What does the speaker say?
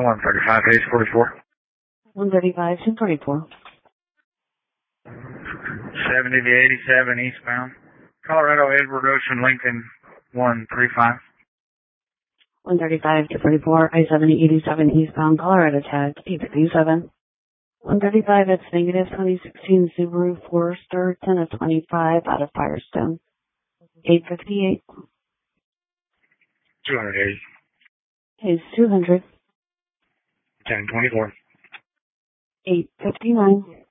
135, Hayes 44. 135, 244. 70 to 87 eastbound. Colorado, Edward Ocean, Lincoln 135. 135, 244, I-70, 87 eastbound, Colorado tag, 857. 135, it's negative 2016 Subaru Forester, 10 of 25 out of Firestone. 858. 280. Hayes 200. 1024. 859.